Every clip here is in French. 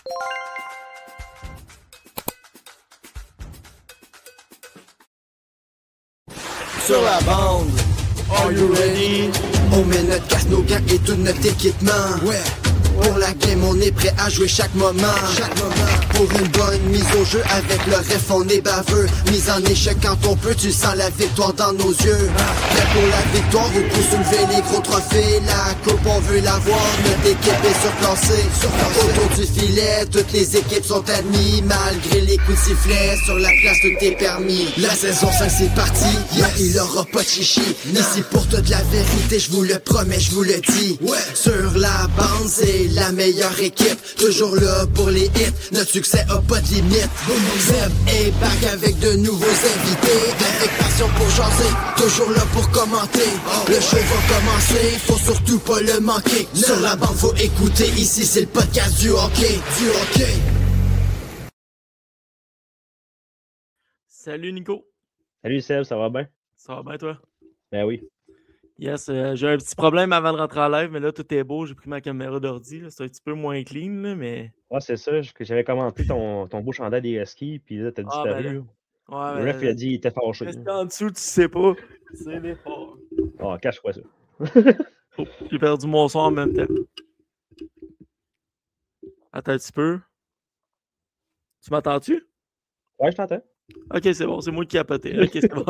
Sur la bande, are you ready? On met notre casque, nos gants et tout notre équipement. Ouais. Pour la game, on est prêt à jouer chaque moment. Pour une bonne mise au jeu, avec le ref, on est baveux. Mise en échec quand on peut, tu sens la victoire dans nos yeux. Prêt pour la victoire, ou pour soulever les gros trophées. La coupe, on veut l'avoir, notre équipe est surclassée. Autour du filet, toutes les équipes sont admises. Malgré les coups de sifflet, sur la glace, tout est permis. La saison 5, c'est parti, il aura pas de chichi. Ici pour toute la vérité, je vous le promets, je vous le dis. Sur la bande, c'est la meilleure équipe, toujours là pour les hits, notre succès a pas de limite. Zeb est back avec de nouveaux invités, avec passion pour jaser, toujours là pour commenter. Le show va commencer, faut surtout pas le manquer. Sur la bande faut écouter, ici c'est le podcast du hockey, Salut Nico. Salut Seb, ça va bien? Ça va bien toi? Ben oui. Yes, j'ai un petit problème avant de rentrer en live, mais là, tout est beau. J'ai pris ma caméra d'ordi. C'est un petit peu moins clean, là, mais... Ouais, c'est ça. J'avais commenté ton beau chandail des Huskies, puis là, t'as disparu. Ouais, le ref, il a dit qu'il était fâché. Reste en dessous, tu sais pas. C'est l'effort. Oh, cache-toi ça. Oh, j'ai perdu mon son en même temps. Attends un petit peu. Tu m'entends-tu? Ouais, je t'entends. Ok, c'est bon. C'est moi qui ai capoté. Ok, c'est bon.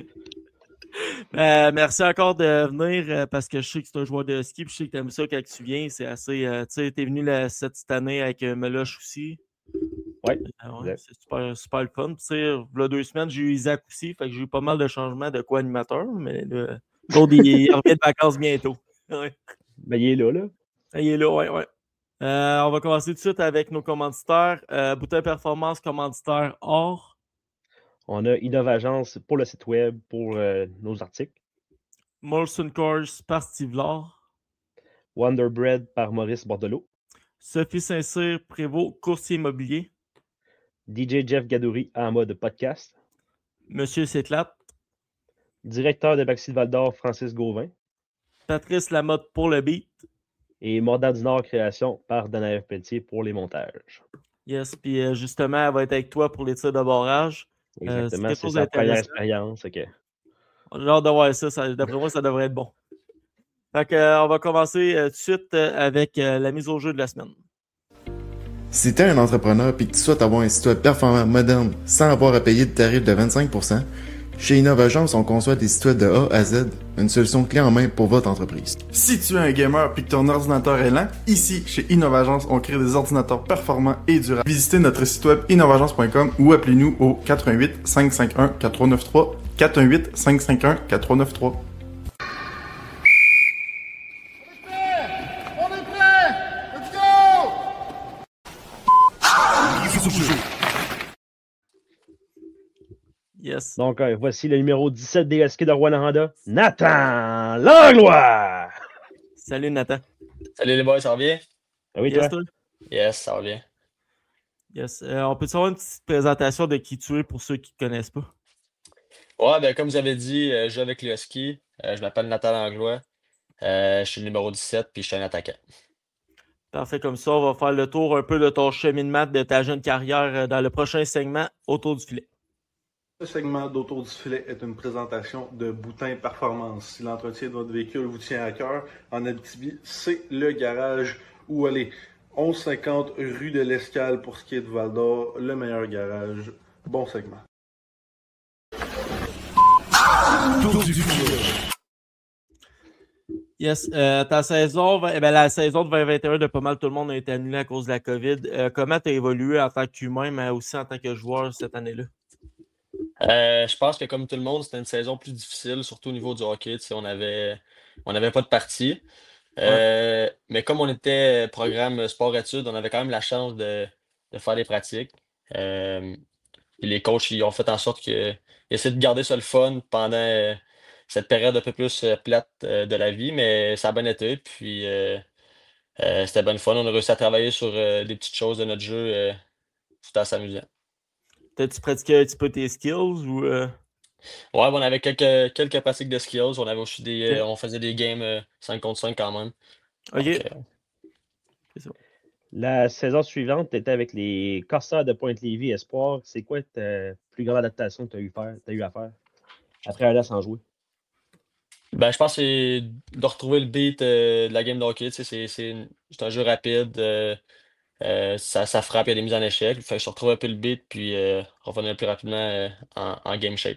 Merci encore de venir parce que je sais que c'est un joueur de ski, puis je sais que tu aimes ça quand tu viens. C'est assez. Tu sais, t'es venu cette année avec Meloche aussi. Ouais, c'est super le fun. Tu sais, il y a 2 semaines, j'ai eu Isaac aussi, fait que j'ai eu pas mal de changements de co-animateur, mais l'autre, il revient de vacances bientôt. Ouais. Ben, il est là. Il est là, ouais. On va commencer tout de suite avec nos commanditaires. Boutin Performance, commanditaire or. On a Innovagence pour le site web, pour nos articles. Molson Coors par Steve Lard. Wonder Bread par Maurice Bordelot. Sophie Saint-Cyr, Prévost, courtier immobilier. DJ Jeff Gadouri en mode podcast. Monsieur S'éclate. Directeur de Baxi de Val-d'Or, Francis Gauvin. Patrice Lamotte pour le beat. Et Mordant du Nord Création par Danaël Pelletier pour les montages. Yes, puis justement, elle va être avec toi pour les tirs de barrage. Exactement, c'est sa première expérience. Okay. J'ai hâte de voir ça. D'après moi, ça devrait être bon. Fait que, on va commencer tout de suite avec la mise au jeu de la semaine. Si t'es un entrepreneur et que tu souhaites avoir un site web performant, moderne, sans avoir à payer de tarif de 25%, chez Innovagence, on conçoit des sites web de A à Z, une solution clé en main pour votre entreprise. Si tu es un gamer et que ton ordinateur est lent, ici, chez Innovagence, on crée des ordinateurs performants et durables. Visitez notre site web innovagence.com ou appelez-nous au 418 551 4393 418 551 4393. Yes. Donc, voici le numéro 17 des Huskies de Rwanda, Nathan Langlois! Salut, Nathan. Salut les boys, ça va bien? Ah oui, yes, toi? Yes, ça va bien. Yes. On peut savoir une petite présentation de qui tu es pour ceux qui ne te connaissent pas? Ouais, ben comme vous avez dit, je joue avec les Huskies. Je m'appelle Nathan Langlois. Je suis le numéro 17 puis je suis un attaquant. Parfait, comme ça, on va faire le tour un peu de ton cheminement de ta jeune carrière dans le prochain segment autour du filet. Ce segment d'Autour du filet est une présentation de Boutin Performance. Si l'entretien de votre véhicule vous tient à cœur, en Abitibi, c'est le garage où aller. 1150 rue de l'Escale pour ce qui est de Val-d'Or, le meilleur garage. Bon segment. Yes, ta saison, la saison de 2021 de pas mal tout le monde a été annulée à cause de la COVID. Comment tu as évolué en tant qu'humain, mais aussi en tant que joueur cette année-là? Je pense que comme tout le monde, c'était une saison plus difficile, surtout au niveau du hockey. Tu sais, on n'avait pas de partie. Mais comme on était programme sport-études, on avait quand même la chance de faire des pratiques. Puis les coachs ils ont fait en sorte qu'ils essaient de garder ça le fun pendant cette période un peu plus plate de la vie, mais ça a bien été. Puis c'était bien le fun. On a réussi à travailler sur des petites choses de notre jeu. C'était assez amusant. T'as-tu pratiqué un petit peu tes skills ou Ouais, on avait quelques pratiques de skills. On avait aussi on faisait des games 5 contre 5 quand même. OK. Donc, C'est ça. La saison suivante, tu étais avec les Corsaires de Pointe-Lévis Espoir. C'est quoi ta plus grande adaptation que tu as eu à faire après un an sans jouer? Ben, je pense que c'est de retrouver le beat de la game de hockey. Tu sais, c'est un jeu rapide. Ça frappe, il y a des mises en échec. Fait que je retrouve un peu le beat, puis revenir plus rapidement en game shape.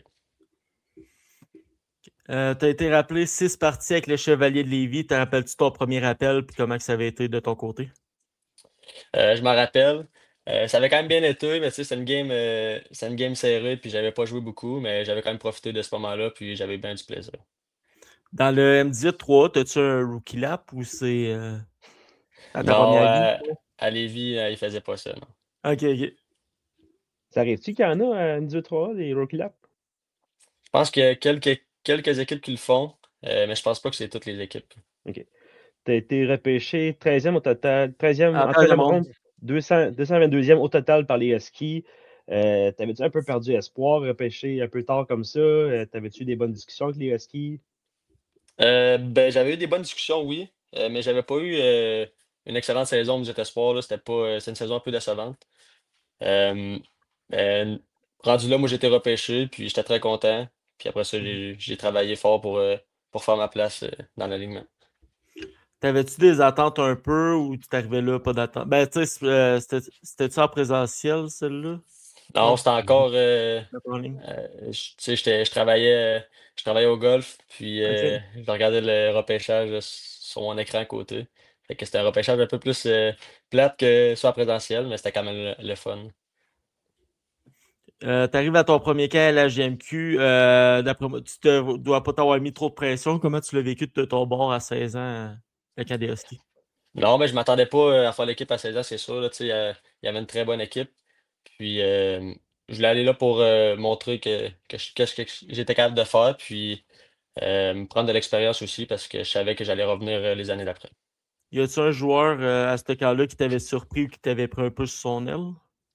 T'as été rappelé 6 parties avec les Chevaliers de Lévis. Te rappelles-tu ton premier appel puis comment que ça avait été de ton côté? Je m'en rappelle. Ça avait quand même bien été, mais tu sais, c'est une game serrée, puis j'avais pas joué beaucoup, mais j'avais quand même profité de ce moment-là, puis j'avais bien du plaisir. Dans le M18-3, t'as-tu un rookie lap ou c'est à ta Non, première vie? à Lévis, il faisait pas ça, non. Ok, ok. Ça arrive-tu qu'il y en a à N2-3, des Rookie Lap? Je pense qu'il y a quelques équipes qui le font, mais je pense pas que c'est toutes les équipes. OK. Tu as été repêché 13e au total, 13e, En en 13e 13e ronde. ronde, 222e au total par les Huskies. T'avais-tu un peu perdu espoir, repêché un peu tard comme ça? T'avais-tu eu des bonnes discussions avec les Huskies? Ben, j'avais eu des bonnes discussions, oui, mais j'avais pas eu une excellente saison au Espoir, là. C'était pas, c'est une saison un peu décevante. Euh, euh, Rendu là, moi j'étais repêché, puis j'étais très content. Puis après ça, Mhm. j'ai travaillé fort pour faire ma place dans l'alignement. T'avais-tu des attentes un peu ou tu t'arrivais là, pas d'attente? Ben, tu sais, c'était-tu en présentiel, celle-là? Non, Non, c'était encore. c'était en ligne. Tu sais, je travaillais au golf, puis Ok. je regardais le repêchage là, sur mon écran à côté. Fait que c'était un repêchage un peu plus plate que soit présentiel, mais c'était quand même le fun. T'arrives à ton premier camp à la GMQ. D'après moi, tu te dois pas t'avoir mis trop de pression. Comment tu l'as vécu de ton bord à 16 ans, le camp des Huskies? Non, mais je m'attendais pas à faire l'équipe à 16 ans, c'est sûr. Là, tu sais, il y avait une très bonne équipe. Puis je voulais aller là pour montrer qu'est-ce que j'étais capable de faire, puis me prendre de l'expérience aussi parce que je savais que j'allais revenir les années d'après. Y a-tu un joueur à ce camp-là qui t'avait surpris ou qui t'avait pris un peu sur son aile?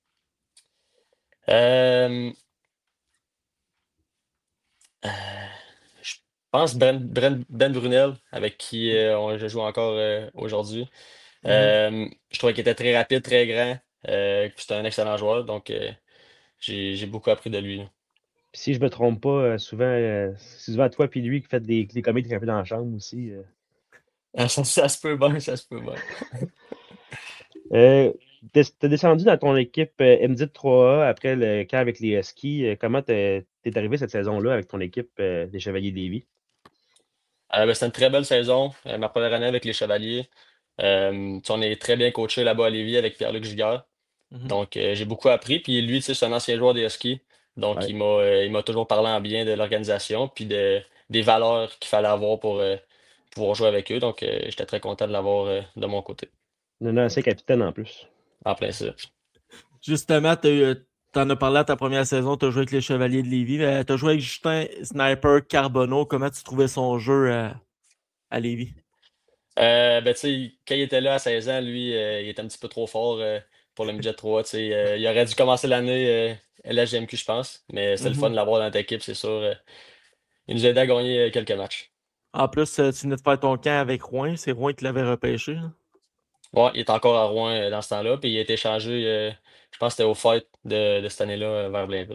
Euh, euh, je pense Ben Brunel, avec qui je joue encore aujourd'hui. Mhm. Je trouvais qu'il était très rapide, très grand. Puis c'était un excellent joueur, donc j'ai beaucoup appris de lui, là. Puis si je me trompe pas, c'est souvent toi puis lui qui faites des comiques un peu dans la chambre aussi. Ah, ça se peut bien, ça se peut bien. T'es descendu dans ton équipe M10 3A après le camp avec les Huskies. Comment t'es arrivé cette saison-là avec ton équipe des Chevaliers de Lévis? Ben, c'était une très belle saison, ma première année avec les Chevaliers. Tu sais, on est très bien coaché là-bas à Lévis avec Pierre-Luc Giguère. Mhm. Donc, j'ai beaucoup appris. Puis lui, tu sais, c'est un ancien joueur des Huskies. Donc, Ouais. il m'a toujours parlé en bien de l'organisation puis des valeurs qu'il fallait avoir pour pouvoir jouer avec eux. Donc, j'étais très content de l'avoir de mon côté. Un ancien capitaine en plus. En plein ça. Justement, t'en as parlé à ta première saison, t'as joué avec les Chevaliers de Lévis. T'as joué avec Justin Sniper Carbonneau. Comment tu trouvais son jeu à Lévis? Ben, tu sais, quand il était là à 16 ans, lui, il était un petit peu trop fort pour le midget 3. Tu sais, il aurait dû commencer l'année à la GMQ, je pense. Mais c'est le fun Mhm. de l'avoir dans notre équipe, c'est sûr. Il nous a aidé à gagner quelques matchs. En plus, tu venais de faire ton camp avec Rouen. C'est Rouen qui l'avait repêché, là. Ouais, il est encore à Rouen dans ce temps-là, puis il a été échangé, je pense que c'était au fight de cette année-là vers Blainville.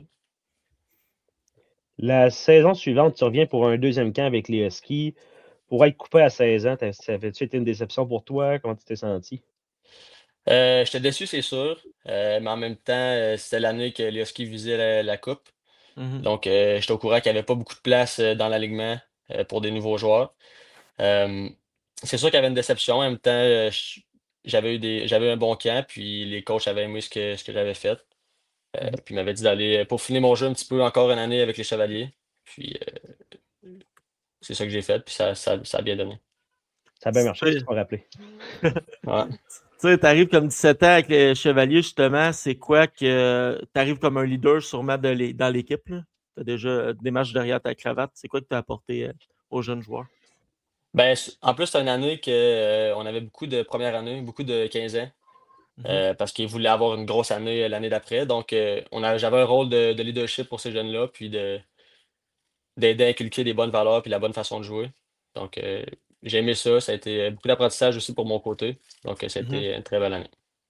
La saison suivante, tu reviens pour un deuxième camp avec les Huskies. Pour être coupé à 16 ans, ça avait-tu été une déception pour toi? Comment tu t'es senti? J'étais déçu, c'est sûr, mais en même temps, c'était l'année que les Huskies visaient la coupe. Mhm. Donc, j'étais au courant qu'il n'y avait pas beaucoup de place dans l'alignement pour des nouveaux joueurs. Euh, c'est sûr qu'il y avait une déception. En même temps, j'avais un bon camp, puis les coachs avaient aimé ce que j'avais fait. Mhm. Puis ils m'avaient dit d'aller peaufiner mon jeu un petit peu encore une année avec les Chevaliers. Puis c'est ça que j'ai fait, puis ça a bien donné. Ça a bien marché, tu Tu t'en rappelé. tu sais, t'arrives comme 17 ans avec les Chevaliers, justement. C'est quoi que t'arrives comme un leader sûrement dans l'équipe, là? T'as déjà des matchs derrière ta cravate. C'est quoi que t'as apporté aux jeunes joueurs? Ben, en plus, c'est une année que, on avait beaucoup de première année, beaucoup de 15 ans, Mhm. parce qu'ils voulaient avoir une grosse année l'année d'après. Donc, j'avais un rôle de leadership pour ces jeunes-là, puis d'aider à inculquer des bonnes valeurs puis la bonne façon de jouer. Donc, j'ai aimé ça. Ça a été beaucoup d'apprentissage aussi pour mon côté. Donc, ça a Mhm. été une très belle année.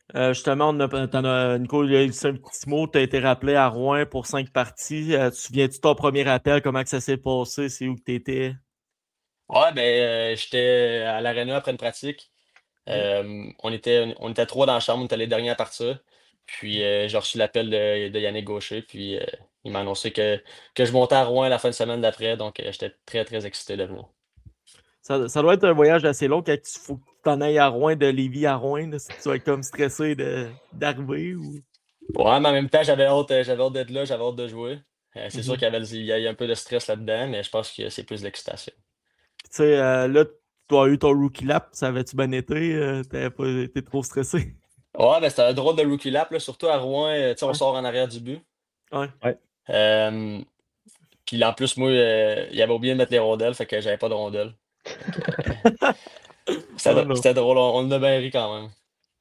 Justement, Nico, il a dit un petit mot. Tu as été rappelé à Rouen pour 5 parties. Tu te souviens-tu de ton premier appel? Comment que ça s'est passé? C'est où que tu étais? Ouais, ben, j'étais à l'aréna après une pratique. On était trois dans la chambre, on était les derniers à partir. Puis j'ai reçu l'appel de Yannick Gaucher, puis il m'a annoncé que je montais à Rouen la fin de semaine d'après, donc j'étais très très excité de venir. Ça doit être un voyage assez long quand il faut que tu t'en ailles à Rouen, de Lévis à Rouen. Là, si tu vas être comme stressé d'arriver. Ou... Ouais, mais en même temps, j'avais hâte d'être là, j'avais hâte de jouer. C'est sûr il y a un peu de stress là-dedans, mais je pense que c'est plus de l'excitation. Tu sais, là, tu as eu ton rookie lap. Ça avait-tu bien été? T'avais pas été trop stressé? Ouais, ben c'était un drôle de rookie lap, là, surtout à Rouen, tu sais, on Ouais. sort en arrière du but. Ouais. Euh, Puis en plus, moi, il avait oublié de mettre les rondelles, fait que j'avais pas de rondelles. Fait que, Oh non. c'était drôle, on en a bien ri quand même.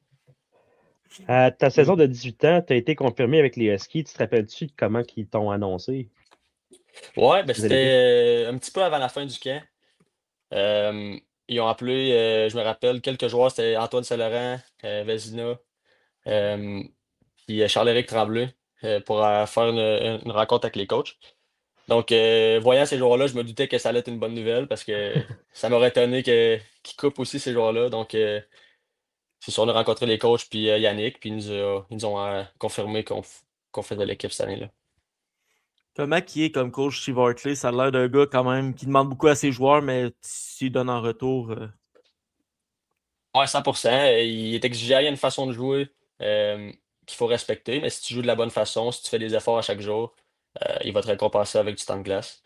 À ta saison de 18 ans, tu as été confirmé avec les Huskies. Tu te rappelles-tu de comment ils t'ont annoncé? Ouais, ben Vous allez l'équipe? c'était un petit peu avant la fin du camp. Euh, Ils ont appelé, je me rappelle, quelques joueurs, c'était Antoine Saint-Laurent, Vezina, euh, puis Charles-Éric Tremblay, pour faire une rencontre avec les coachs. Donc, voyant ces joueurs-là, je me doutais que ça allait être une bonne nouvelle parce que ça m'aurait étonné qu'ils coupent aussi ces joueurs-là. Donc, c'est sûr, on a rencontré les coachs puis Yannick, puis ils nous ont confirmé qu'on faisait l'équipe cette année-là. Comment qui est comme coach Steve Hartley? Ça a l'air d'un gars quand même qui demande beaucoup à ses joueurs, mais s'il donne en retour. Ouais, 100%. Il est exigeant, il y a une façon de jouer euh, qu'il faut respecter, mais si tu joues de la bonne façon, si tu fais des efforts à chaque jour, il va te récompenser avec du temps de glace.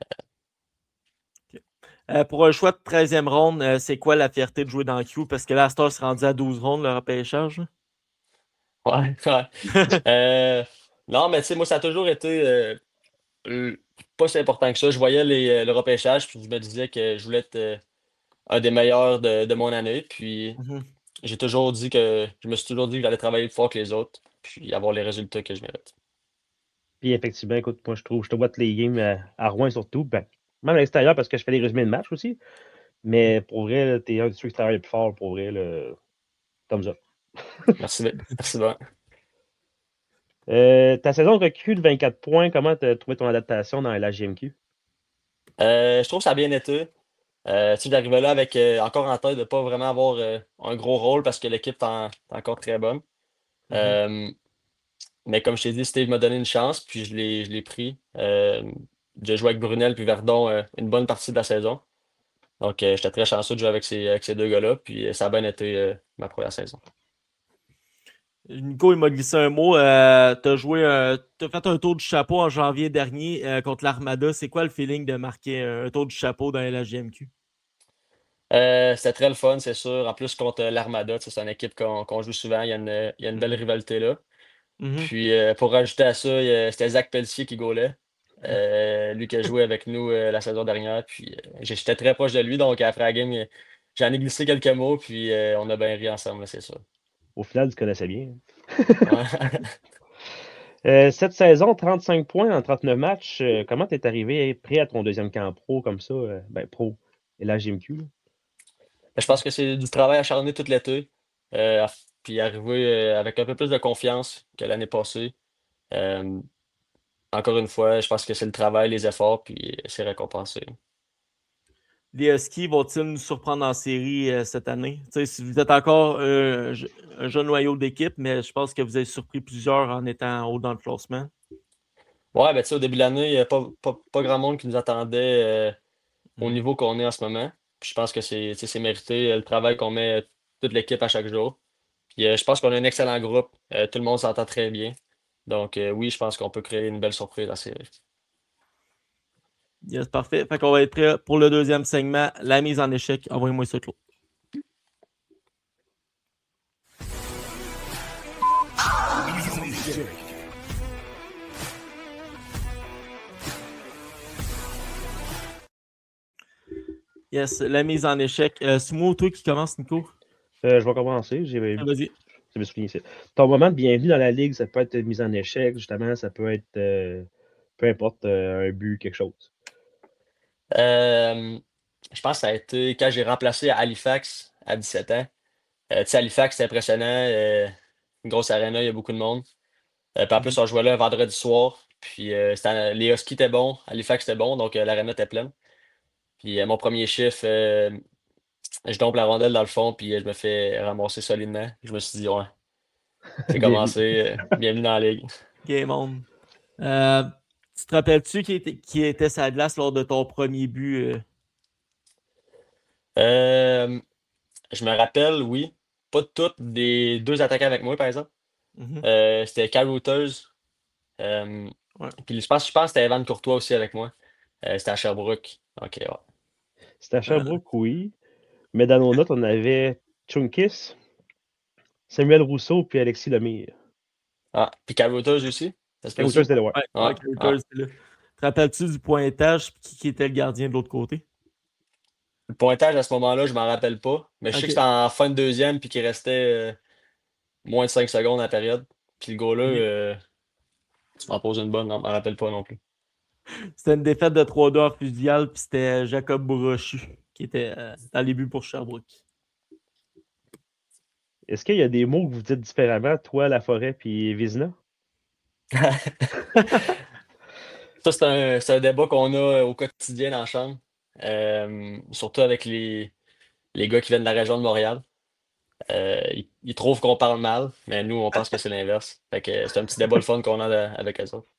Pour un choix de 13e ronde, c'est quoi la fierté de jouer dans Q? Parce que là, Star s'est rendu à 12 rondes, le repêchage. Là. Ouais, ouais. Euh, non, mais tu sais, moi, ça a toujours été euh, pas si important que ça. Je voyais le repêchage, puis je me disais que je voulais être un des meilleurs de mon année. Puis Mhm. je me suis toujours dit que j'allais travailler plus fort que les autres, puis avoir les résultats que je mérite. Puis effectivement, écoute, moi je te vois tous les games à Rouen surtout, ben, même à l'extérieur parce que je fais les résumés de match aussi. Mais pour vrai, t'es un de ceux qui travaille le plus fort pour vrai. Thumbs up. Merci, merci bien. Ta saison recrue de 24 points, comment tu as trouvé ton adaptation dans la GMQ? Je trouve que ça a bien été. Tu sais, j'arrivais là avec encore en tête de pas vraiment avoir un gros rôle parce que l'équipe est encore très bonne. Mhm. Euh, mais comme je t'ai dit, Steve m'a donné une chance, puis je l'ai pris. J'ai joué avec Brunel puis Verdon une bonne partie de la saison. Donc, j'étais très chanceux de jouer avec ces deux gars-là, puis ça a bien été ma première saison. Nico, il m'a glissé un mot. T'as fait un tour du chapeau en janvier dernier contre l'Armada. C'est quoi le feeling de marquer un tour du chapeau dans la GMQ? C'était très le fun, c'est sûr. En plus, contre l'Armada, tu sais, c'est une équipe qu'on joue souvent. Il y a une belle rivalité là. Mhm. Puis, pour rajouter à ça, c'était Zach Pelletier qui gaulait. Lui qui a joué avec nous la saison dernière. Puis, j'étais très proche de lui. Donc, après la game, j'en ai glissé quelques mots. Puis, on a bien ri ensemble, là, c'est sûr. Au final, tu connaissais bien. Ouais. Cette saison, 35 points en 39 matchs. Comment tu es arrivé prêt à ton deuxième camp pro comme ça? Ben, pro et la GMQ. Là? Je pense que c'est du travail acharné tout l'été. euh, Puis, arriver avec un peu plus de confiance que l'année passée. Euh, Encore une fois, je pense que c'est le travail, les efforts. Puis, c'est récompensé. Les Huskies vont-ils nous surprendre en série cette année? Tu sais, si vous êtes encore un jeune noyau d'équipe, mais je pense que vous avez surpris plusieurs en étant haut dans le classement. Ouais, ben, tu sais, au début de l'année, il n'y a pas grand monde qui nous attendait au Mhm. niveau qu'on est en ce moment. Puis je pense que tu sais, c'est mérité le travail qu'on met toute l'équipe à chaque jour. Puis je pense qu'on a un excellent groupe. Tout le monde s'entend très bien. Donc oui, je pense qu'on peut créer une belle surprise dans la série. Yes, parfait. Fait qu'on va être prêt pour le deuxième segment, la mise en échec. Envoyez-moi ça, Claude. Yes, la mise en échec. C'est moi ou toi qui commence, Nico? Je vais commencer. Vas-y. J'avais souligné ça. Ton moment de bienvenue dans la ligue, ça peut être une mise en échec, justement, ça peut être peu importe, un but, quelque chose. Euh, je pense que ça a été quand j'ai remplacé à Halifax à 17 ans. Tu sais, Halifax, c'est impressionnant. une grosse arena, il y a beaucoup de monde. Puis en plus, on jouait là un vendredi soir. Puis les Huskies étaient bons, Halifax était bon, donc l'arena était pleine. Puis mon premier chiffre, je tombe la rondelle dans le fond, puis je me fais ramasser solidement. Je me suis dit, ouais, c'est Bien vu. commencé. Bienvenue dans la ligue. Game on. Tu te rappelles-tu qui était sa glace lors de ton premier but? Euh, je me rappelle, oui, pas toutes des deux attaquants avec moi, par exemple. Mhm. C'était Kyle Wouters. Ouais. Puis je pense que c'était Evan Courtois aussi avec moi. C'était à Sherbrooke. Ok, ouais. C'était à Sherbrooke, oui. Mais dans nos notes, on avait Chunkis, Samuel Rousseau puis Alexis Lemire. Ah, puis Kyle Wouters aussi? Ça se Kyle peut-tu? Wouters, c'était là, ouais. Ouais, Ah, ouais, Couters, c'est là. Te rappelles-tu du pointage qui était le gardien de l'autre côté? Le pointage à ce moment-là, je m'en rappelle pas. Mais je sais Ok. que c'était en fin de deuxième puis qu'il restait moins de 5 secondes à la période. Puis le gars-là, Oui. tu m'en poses une bonne, non, je m'en rappelle pas non plus. C'était une défaite de 3-2 en fusillade, puis c'était Jacob Brochu qui était dans les buts pour Sherbrooke. Est-ce qu'il y a des mots que vous dites différemment, toi, La Forêt puis Vizina? Ça, c'est un débat qu'on a au quotidien dans la chambre. Surtout avec les gars qui viennent de la région de Montréal. Ils trouvent qu'on parle mal, mais nous, on pense que c'est l'inverse. Fait que c'est un petit débat le fun qu'on a avec eux autres.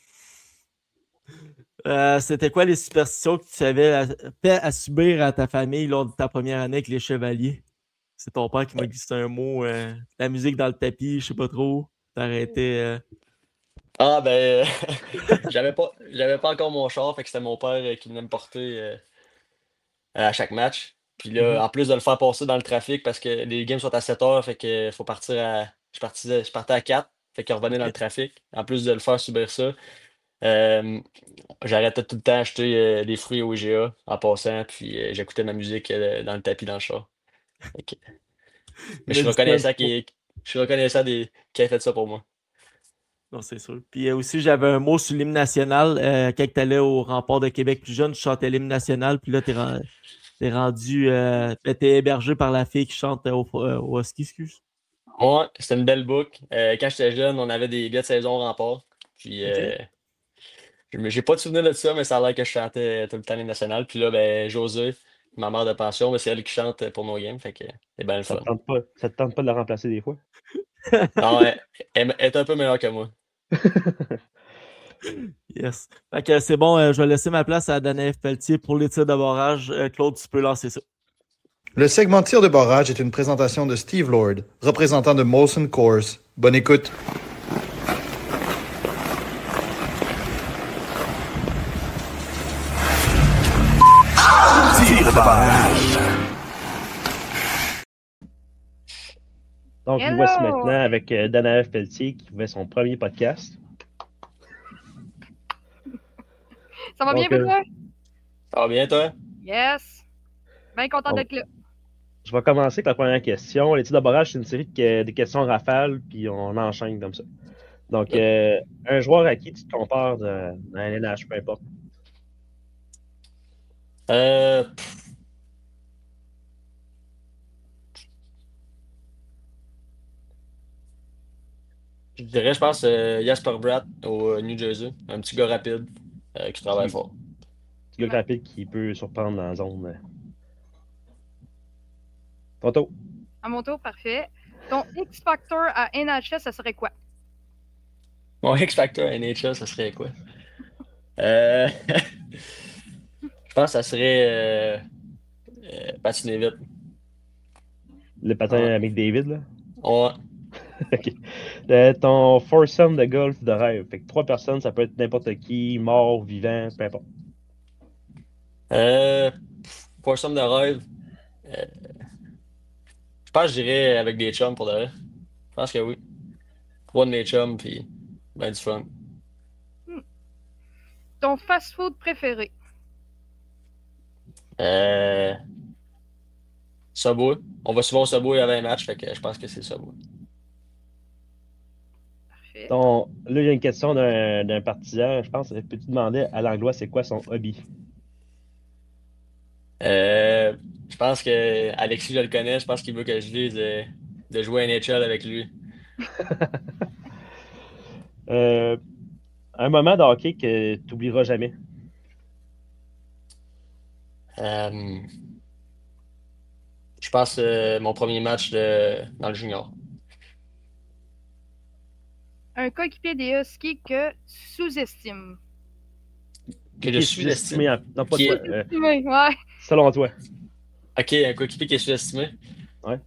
C'était quoi les superstitions que tu avais fait à subir à ta famille lors de ta première année avec les Chevaliers? C'est ton père qui m'a glissé un mot. La musique dans le tapis, je sais pas trop. T'as arrêté. Ah ben j'avais pas encore mon char, fait que c'était mon père qui venait me porter à chaque match. Puis là, en plus de le faire passer dans le trafic parce que les games sont à 7 heures, fait que faut partir à. Je partais à 4, fait qu'il revenait dans le trafic. En plus de le faire subir ça, j'arrêtais tout le temps d'acheter des fruits au IGA en passant, puis j'écoutais ma musique dans le tapis dans le char. Fait que- Mais je suis reconnaissant qu'il ait fait ça pour moi. Non, c'est sûr. Puis aussi, j'avais un mot sur l'hymne national. Quand tu allais au rempart de Québec plus jeune, tu chantais l'hymne national. Puis là, t'es rendu. T'es hébergé par la fille qui chante au Husky, excuse. Ouais, c'était une belle boucle. Quand j'étais jeune, on avait des billets de saison au rempart. Puis j'ai pas de souvenir de ça, mais ça a l'air que je chantais tout le temps les nationales. Puis là, ben, José, ma mère de pension, ben, c'est elle qui chante pour nos games. Fait que c'est bien le Ça fun. te tente pas de la remplacer des fois? Ah ouais, elle est un peu meilleure que moi. Yes. Fait que c'est bon, je vais laisser ma place à Danae Pelletier pour les tirs de barrage. Claude, tu peux lancer ça. Le segment tir de barrage est une présentation de Steve Lord, représentant de Molson Coors. Bonne écoute. Tir de barrage. Donc, nous voici maintenant avec Danaël Pelletier qui fait son premier podcast. Ça va bien, Donc, Benoît? Ça va bien, toi? Yes. Bien content Bon. d'être là. Je vais commencer avec la première question. Les tirs de barrage, c'est une série de questions rafales, puis on enchaîne comme ça. Donc, un joueur à qui tu te compares dans la LNH, peu importe. Je dirais, je pense, Jasper Bratt au New Jersey. Un petit gars rapide qui travaille fort. Petit gars rapide qui peut surprendre dans la zone. Tonto. À mon tour, parfait. Ton X-Factor à NHS, ça serait quoi? Mon X-Factor à NHL, ça serait quoi? Je pense que ça serait patiner vite. Le patin Ouais. avec David, là. Ouais. OK. Ton foursome de golf de rêve. Fait que 3 personnes, ça peut être n'importe qui, mort, vivant, peu importe. Pour somme de rêve, je pense que j'irais avec des chums pour de vrai. Je pense que oui. 3 de mes chums, puis ben du fun. Ton fast-food préféré? Subway. On va souvent au Subway avant un match, fait que je pense que c'est Subway. Parfait. Là, il y a une question d'un partisan. Je pense, peux-tu demander à l'Anglois c'est quoi son hobby? Je pense que Alexis, je le connais. Je pense qu'il veut que je dise de jouer à NHL avec lui. Un moment de hockey que tu n'oublieras jamais. Je pense mon premier match dans le junior. Un coéquipier des Huskies que tu sous-estimes. Que je sous-estime. Non, pas Qui toi. Sous-estimé, ouais. Selon toi. Ok, un coéquipier qui est sous-estimé. Ouais.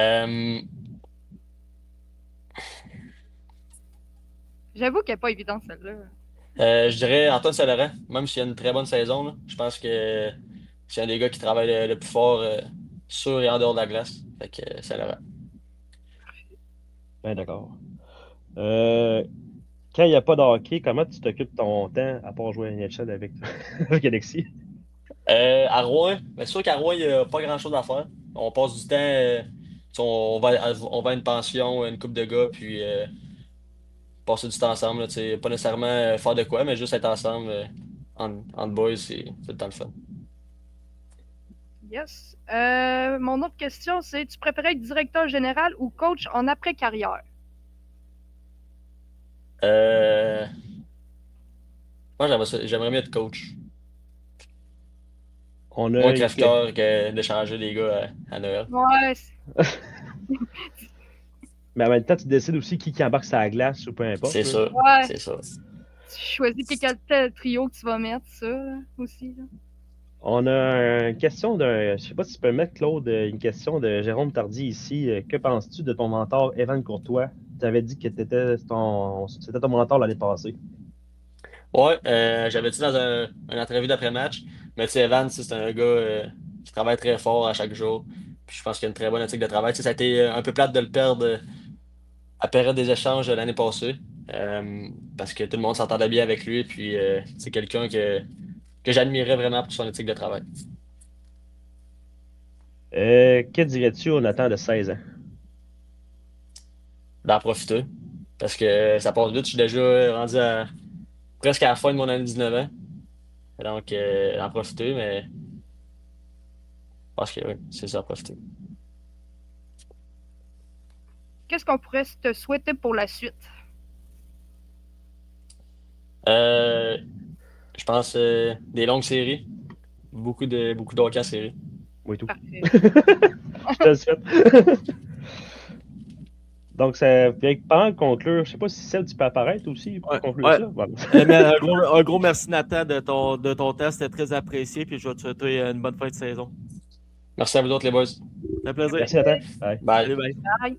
J'avoue qu'elle n'est pas évidente, celle-là. Je dirais Antoine Saint-Laurent, même s'il a une très bonne saison, là, je pense que c'est un des gars qui travaille le plus fort sur et en dehors de la glace. Fait que Saint-Laurent. Ben, d'accord. Quand il n'y a pas de hockey, comment tu t'occupes de ton temps à part jouer à NHL avec Alexis? À Rouen, c'est sûr qu'à Rouen, il n'y a pas grand-chose à faire. On passe du temps, on va à une pension, une couple de gars, puis passer du temps ensemble. Là, pas nécessairement faire de quoi, mais juste être ensemble entre boys, c'est tout le temps le fun. Yes. Mon autre question, c'est tu préférais être directeur général ou coach en après-carrière? Moi, j'aimerais mieux être coach. On a Moins crève-cœur que d'échanger des gars à Noël. Ouais. Mais en même temps, tu décides aussi qui embarque sur la glace ou peu importe. C'est ça. Ouais. C'est ça. Tu choisis quel trio que tu vas mettre, ça, là, aussi. Là. On a une question de. Je sais pas si tu peux mettre, Claude, une question de Jérôme Tardy ici. Que penses-tu de ton mentor, Evan Courtois? Tu avais dit que c'était ton mentor l'année passée. Ouais, j'avais dit dans une entrevue d'après-match, mais tu sais, Evan, c'est un gars qui travaille très fort à chaque jour. Puis je pense qu'il a une très bonne éthique de travail. Tu sais, ça a été un peu plate de le perdre à la période des échanges l'année passée. Parce que tout le monde s'entendait bien avec lui. Puis c'est quelqu'un que j'admirais vraiment pour son éthique de travail. Que dirais-tu au Nathan de 16 ans? D'en profiter. Parce que ça passe vite. Je suis déjà rendu presque à la fin de mon année 19 ans. Donc, en profiter, mais je pense que oui, c'est ça, en profiter. Qu'est-ce qu'on pourrait te souhaiter pour la suite? Je pense des longues séries. Beaucoup de hockey en série. Oui, tout. Parfait. Je te le souhaite. Donc, ça vient pendant de conclure. Je ne sais pas si celle tu peux apparaître aussi pour conclure ça. Voilà. Un gros merci, Nathan, de ton temps. C'était très apprécié. Puis je vais te souhaiter une bonne fin de saison. Merci à vous autres, les boys. Ça fait plaisir. Merci, Nathan. Bye. Bye. Salut, bye. Bye.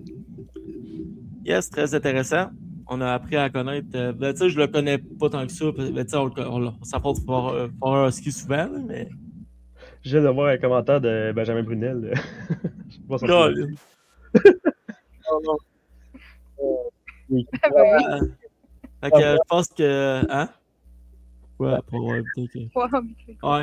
Yes, très intéressant. On a appris à connaître. Tu sais, je le connais pas tant que ça. Ben, tu sais, on s'apporte fort un ski souvent, là, mais. Je viens de voir un commentaire de Benjamin Brunel. Je sais pas si Non, Fait que je pense que. Hein? Ouais, pour avoir Ouais.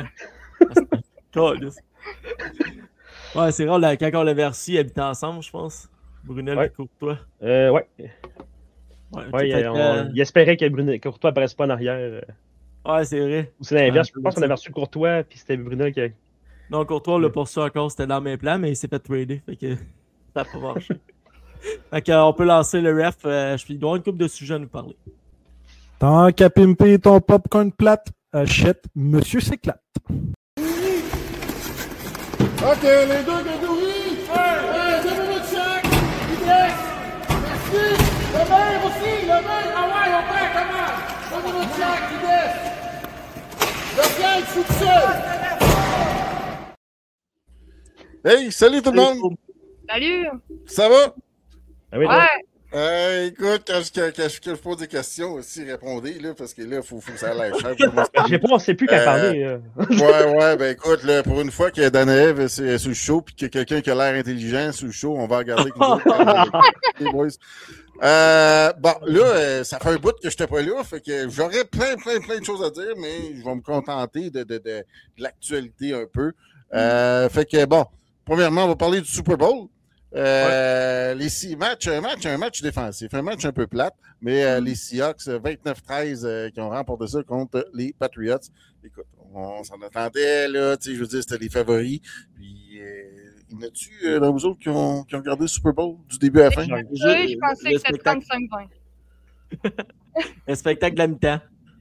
Ouais, c'est rare, quand on l'avait reçu, ils habitaient ensemble, je pense. Brunel et Courtois. Ouais. Okay, il espérait que Courtois apparaisse pas en arrière. Ouais, c'est vrai. Ou c'est l'inverse. Je pense qu'on avait reçu Courtois, puis c'était Brunel qui a. Non, Courtois, on l'a pas reçu encore, c'était dans mes plans, mais il s'est fait trader. Fait que ça n'a pas marché. Fait qu'on peut lancer le ref. Je dois avoir une couple de sujets à nous parler. Tant qu'à pimper ton popcorn plate, achète Monsieur s'éclate. Ok, les deux de oui! 2 minutes chaque! Vitesse! Merci! Le maire aussi! Le maire! Ah ouais, on fait, comment? 2 minutes chaque! Vitesse! Le gars, il fout seul! Hey, salut tout le monde! Salut! Ça va? Ah oui, Ouais! Écoute, quand je pose des questions aussi, répondez, là, parce que là, il faut que ça aille cher. On ne sait plus qu'à parler. Ouais, ben écoute, là, pour une fois que Danaev est sous le show puis qu'il y a quelqu'un qui a l'air intelligent sous le show, on va regarder les boys. Bon, là, ça fait un bout que je n'étais pas là, fait que j'aurais plein de choses à dire, mais je vais me contenter de l'actualité un peu. Fait que, bon, premièrement, on va parler du Super Bowl. Les six matchs, un match défensif, un match un peu plate, mais les Seahawks 29-13 qui ont remporté ça contre les Patriots. Écoute, on s'en attendait, là, tu sais, je veux dire, c'était les favoris. Puis, Y en a-tu dans vous autres qui ont regardé le Super Bowl du début à la fin? Oui, je pensais que c'était 35-20. Le spectacle de la mi-temps.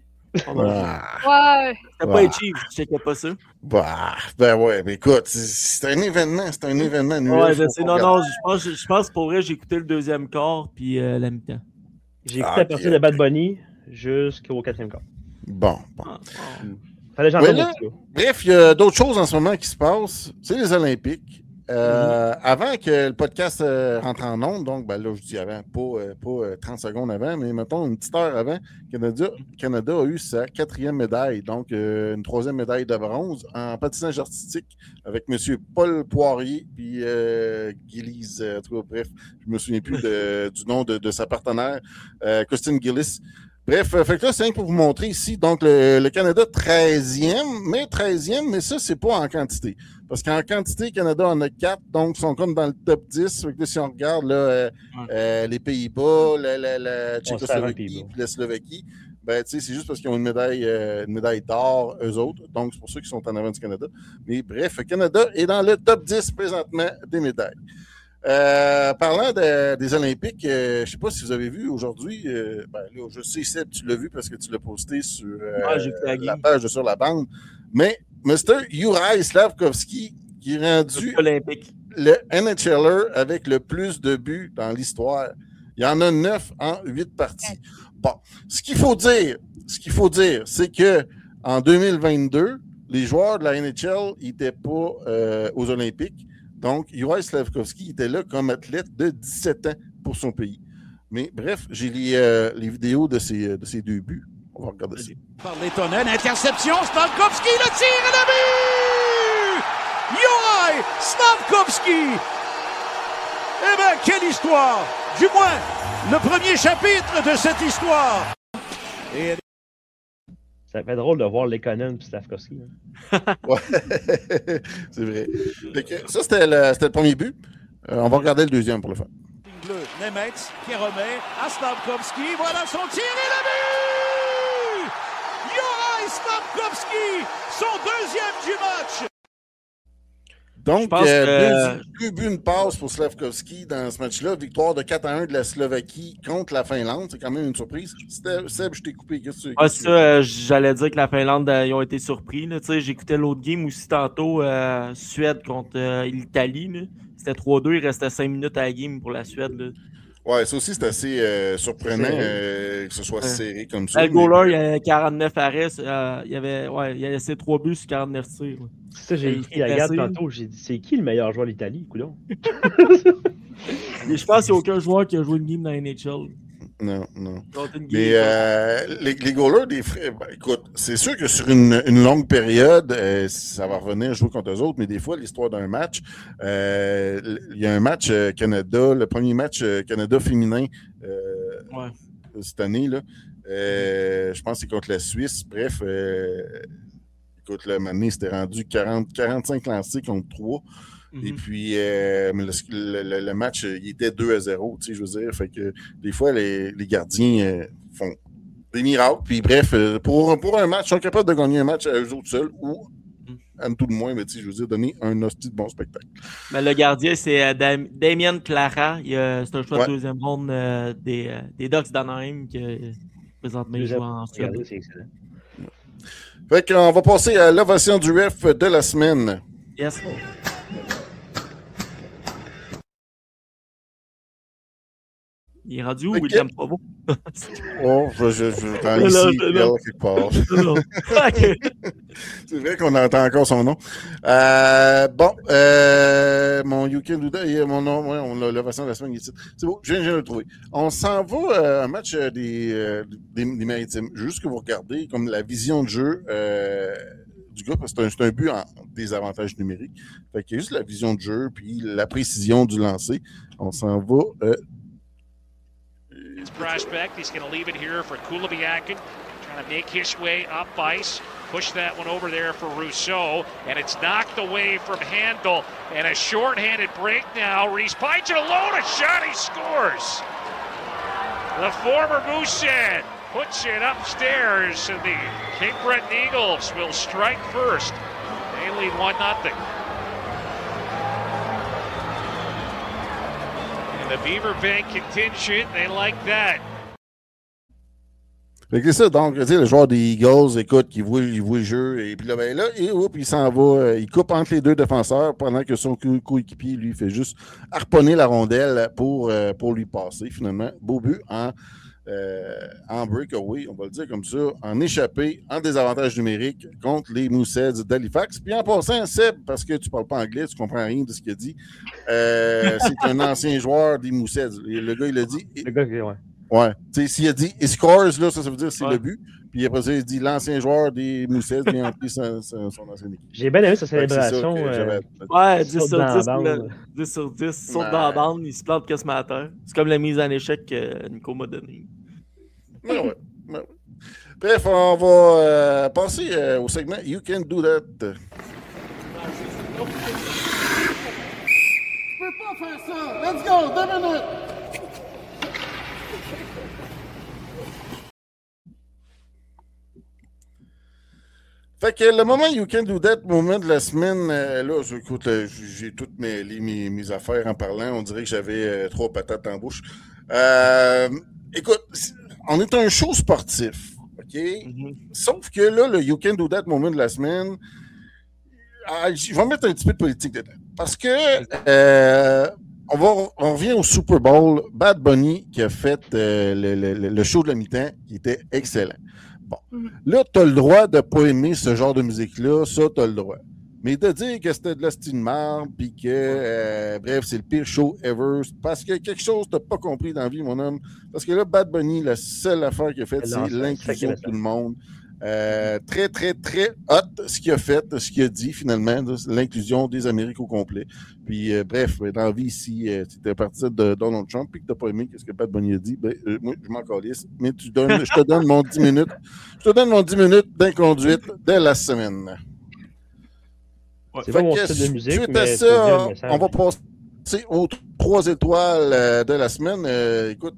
Ouais. C'était pas les Chiefs, je checkais pas ça. Ben ouais, mais écoute, c'est un événement, annuel. Ouais, je sais, je pense pour vrai, j'ai écouté le deuxième quart puis la mi-temps. J'ai écouté à partir de Bad Bunny jusqu'au 4e quart. Bon. Fallait que j'entende ça. Bref, il y a d'autres choses en ce moment qui se passent. C'est les Olympiques. Avant que le podcast rentre en onde, donc ben là, je dis avant, pas 30 secondes avant, mais mettons une petite heure avant, Canada a eu sa 4e médaille, donc une 3e médaille de bronze en patinage artistique avec M. Paul Poirier puis Gillies. Bref, je me souviens plus du nom de sa partenaire, Christine Gillis. Bref, fait que là, c'est rien pour vous montrer ici. Donc, le Canada 13e, mais ça, c'est pas en quantité. Parce qu'en quantité, le Canada en a 4, donc ils sont comme dans le top 10. Fait que là, si on regarde les Pays-Bas, la Tchécoslovaquie puis la Slovaquie, ben, tu sais, c'est juste parce qu'ils ont une médaille d'or, eux autres. Donc, c'est pour ça qu'ils sont en avant du Canada. Mais bref, le Canada est dans le top 10 présentement des médailles. Parlant des Olympiques, je ne sais pas si vous avez vu aujourd'hui, là, je sais, Seb, tu l'as vu parce que tu l'as posté sur la page de Sur la bande, mais Mr. Juraj Slafkovský qui est rendu le NHLer avec le plus de buts dans l'histoire. Il y en a 9 en 8 parties. Bon, ce qu'il faut dire, c'est que en 2022, les joueurs de la NHL n'étaient pas aux Olympiques. Donc, Juraj Slafkovský était là comme athlète de 17 ans pour son pays. Mais bref, j'ai les vidéos de ces 2 buts. On va regarder ça. Par Lettonen, interception, Slafkovský, le tir et le but! Juraj Slafkovský! Eh bien, quelle histoire! Du moins, le premier chapitre de cette histoire! Et... Ça fait drôle de voir Lettonen et Slafkovský. Ouais, c'est vrai. Ça, c'était le premier but. On va regarder le deuxième pour le faire. Bleu, Nemetz qui remet à Slafkovský. Voilà son tir et le but! Juraj Slafkovský, son 2e du match! Donc, 2 buts, une passe pour Slafkovský dans ce match-là. Victoire de 4-1 de la Slovaquie contre la Finlande. C'est quand même une surprise. Seb, je t'ai coupé. J'allais dire que la Finlande, ils ont été surpris. J'écoutais l'autre game aussi tantôt, Suède contre l'Italie. C'était 3-2. Il restait 5 minutes à la game pour la Suède. Là. Ouais, ça aussi, c'est assez surprenant que ce soit serré comme ça. Le goaler, il y avait 49 arrêts. Il y avait ses 3 buts sur 49 tirs. Ouais. Ça, j'ai écrit la garde tantôt. J'ai dit, c'est qui le meilleur joueur d'Italie, coudonc? Je pense qu'il n'y a aucun joueur qui a joué une game dans la NHL. Non. Mais les goalers des frères, écoute, c'est sûr que sur une longue période, ça va revenir jouer contre eux autres, mais des fois, l'histoire d'un match, il y a un match Canada, le premier match Canada féminin cette année, là, je pense que c'est contre la Suisse. Bref, écoute, là, maintenant, c'était rendu 45 lancés contre 3. Et puis, le match, il était 2-0, tu sais, je veux dire. Fait que des fois, les gardiens font des miracles. Puis bref, pour un match, ils sont capables de gagner un match à eux autres seuls ou, à tout le moins, mais tu sais, je veux dire, donner un hostie de bon spectacle. Mais le gardien, c'est Damien Clara. C'est un choix de 2e ronde des Ducks d'Anaheim qui présentement joue en Suède. C'est excellent. Fait qu'on va passer à l'ovation du ref de la semaine. Yes. Il est rendu où, William Provo? Je t'en ici, quelque part. C'est vrai qu'on entend encore son nom. Mon Yuki Duda, mon nom, on l'a l'ovation de la semaine ici. C'est beau, je viens de le trouver. On s'en va à un match des Maritimes. Juste que vous regardez comme la vision de jeu du gars, parce que c'est un but en désavantage numérique. Fait qu'il y a juste la vision de jeu puis la précision du lancer. On s'en va... Prospect, he's going to leave it here for Kulibiakin, trying to make his way up ice, push that one over there for Rousseau, and it's knocked away from Handel, and a short-handed break now. Reese Pynchon alone, a shot, he scores. The former Moosehead puts it upstairs, and the Cape Breton Eagles will strike first. They lead 1-0. And the Beaver Bank contingent, they like that. Fait que c'est ça, donc, tu sais, le joueur des Eagles, écoute, il voit le jeu, et puis là, il s'en va, il coupe entre les deux défenseurs pendant que son coéquipier, lui, fait juste harponner la rondelle pour lui passer, finalement. Beau but en breakaway, on va le dire comme ça, en échappé, en désavantage numérique contre les Mooseheads d'Halifax. Puis en passant, Seb, parce que tu parles pas anglais, tu comprends rien de ce qu'il a dit, c'est un ancien joueur des Mooseheads. Le gars, il a dit... Le gars, ouais. Ouais. Tu sais, s'il a dit « he scores », là, ça veut dire c'est le but. Puis après ça, il dit « l'ancien joueur des Mooseheads vient remplir son ancienne équipe ». J'ai bien aimé sa célébration. Ouais, 10 sur 10. Saute dans la bande, il se plante quasiment à terre. C'est comme la mise en échec que Nico m'a donnée. Ouais. Bref, on va passer au segment « You Can Do That ». Je peux pas faire ça! Let's go! 2 minutes! Fait que le moment You Can Do That, moment de la semaine, là, écoute, j'ai toutes mes affaires en parlant. On dirait que j'avais 3 patates en bouche. Écoute, on est un show sportif, OK? Mm-hmm. Sauf que là, le You Can Do That moment de la semaine, je vais mettre un petit peu de politique dedans. Parce que on revient au Super Bowl. Bad Bunny qui a fait le show de la mi-temps qui était excellent. Bon. Là, tu as le droit de ne pas aimer ce genre de musique-là, ça, tu as le droit. Mais de dire que c'était de la style marde, puis que, bref, c'est le pire show ever, parce que quelque chose que tu n'as pas compris dans la vie, mon homme. Parce que là, Bad Bunny, la seule affaire qu'il a faite, c'est l'inclusion de tout le monde. Très, très, très hot ce qu'il a fait, ce qu'il a dit, finalement, l'inclusion des Amériques au complet. Puis, bref, dans la vie, si tu es parti de Donald Trump et que tu n'as pas aimé ce que Bad Bunny a dit, moi, je m'en calisse, mais je te donne mon 10 minutes. Je te donne mon 10 minutes d'inconduite de la semaine. Ouais, c'est bon, style de musique, suite à ça, on va passer aux 3 étoiles de la semaine. Écoute,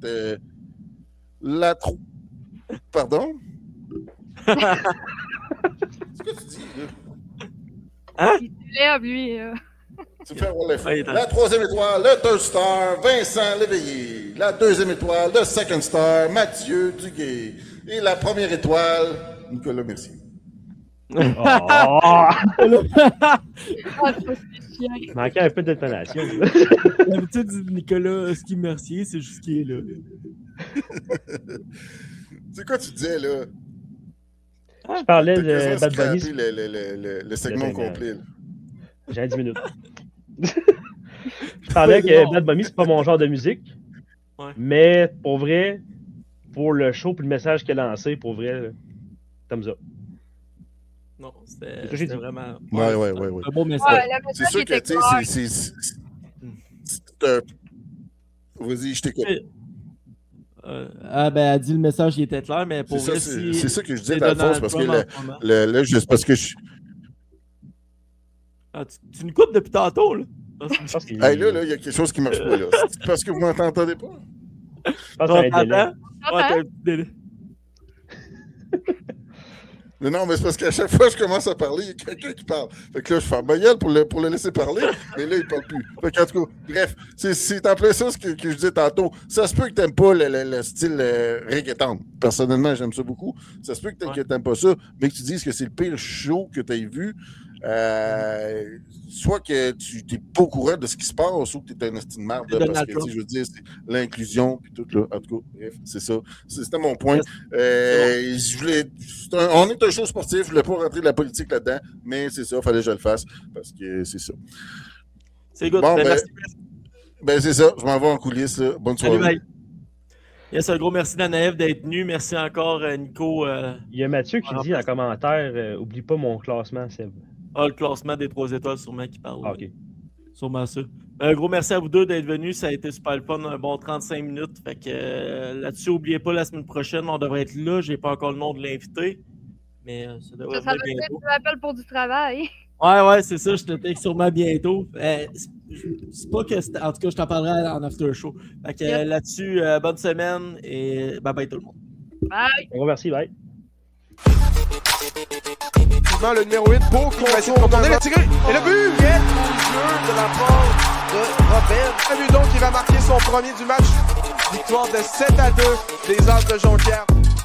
Pardon? Qu'est-ce que tu dis, là? Hein? Il se lève, lui. Tu fais avoir les feux. La 3e étoile, le 3 star, Vincent Léveillé. La 2e étoile, le 2nd star, Mathieu Duguay. Et la 1re étoile, Nicolas Mercier. Manquait un peu d'intonation. D'habitude, Nicolas Mercier, c'est juste qu'il est là. C'est quoi tu disais, là? Je parlais de Bad Bunny. Le segment complet. J'ai 10 minutes. Je parlais que Bad Bunny, c'est pas mon genre de musique. Ouais. Mais pour vrai, pour le show et le message qu'il a lancé, pour vrai, thumbs up. Non, c'était vraiment. Ouais. Un beau message. C'est sûr que, tu sais, c'est. Vas-y, je t'écoute. Elle dit le message, il était clair, mais pour vrai, c'est ça que je disais dans la fausse, parce que là, juste parce que je... tu nous coupes depuis tantôt, là. Là, il y a quelque chose qui marche pas, là. C'est parce que vous m'entendez pas? T'as un délai. Non, mais c'est parce qu'à chaque fois que je commence à parler, il y a quelqu'un qui parle. Fait que là, je fais ma gueule pour le laisser parler, mais là, il parle plus. Fait qu'en tout cas, bref, c'est en plein ça ce que je disais tantôt. Ça se peut que t'aimes pas le style reggaeton. Personnellement, j'aime ça beaucoup. Ça se peut que t'aimes pas ça, mais que tu dises que c'est le pire show que t'aies vu. Soit que tu n'es pas au courant de ce qui se passe ou que tu es un estime de marde, parce que je veux dire, c'est l'inclusion puis tout là. En tout cas, bref, c'est ça. C'était mon point. On est un show sportif, je voulais pas rentrer de la politique là-dedans, mais c'est ça, il fallait que je le fasse parce que c'est ça. C'est good. Bon, c'est ça, je m'en vais en coulisses. Là. Bonne soirée. Salut, yes, un gros merci Danaëv d'être venu. Merci encore, Nico. Il y a Mathieu qui dit en commentaire oublie pas mon classement, Seb. Le classement des 3 étoiles, sûrement, qui parle. OK. Sûrement ça. Un gros merci à vous deux d'être venus. Ça a été super le fun, un bon 35 minutes. Fait que là-dessus, n'oubliez pas, la semaine prochaine, on devrait être là. Je n'ai pas encore le nom de l'invité. Mais ça devrait être bientôt. Tu m'appelles pour du travail. Ouais, c'est ça. Je te texte sûrement bientôt. C'est pas que... En tout cas, je t'en parlerai en after show. Fait que là-dessus, bonne semaine et bye-bye tout le monde. Bye! Un gros merci, bye! Le numéro 8 pour contourner le tiré. Et le but! Quel jeu de la part de Ben Hudon qui va marquer son premier du match. Victoire de 7-2 des As de Jonquière.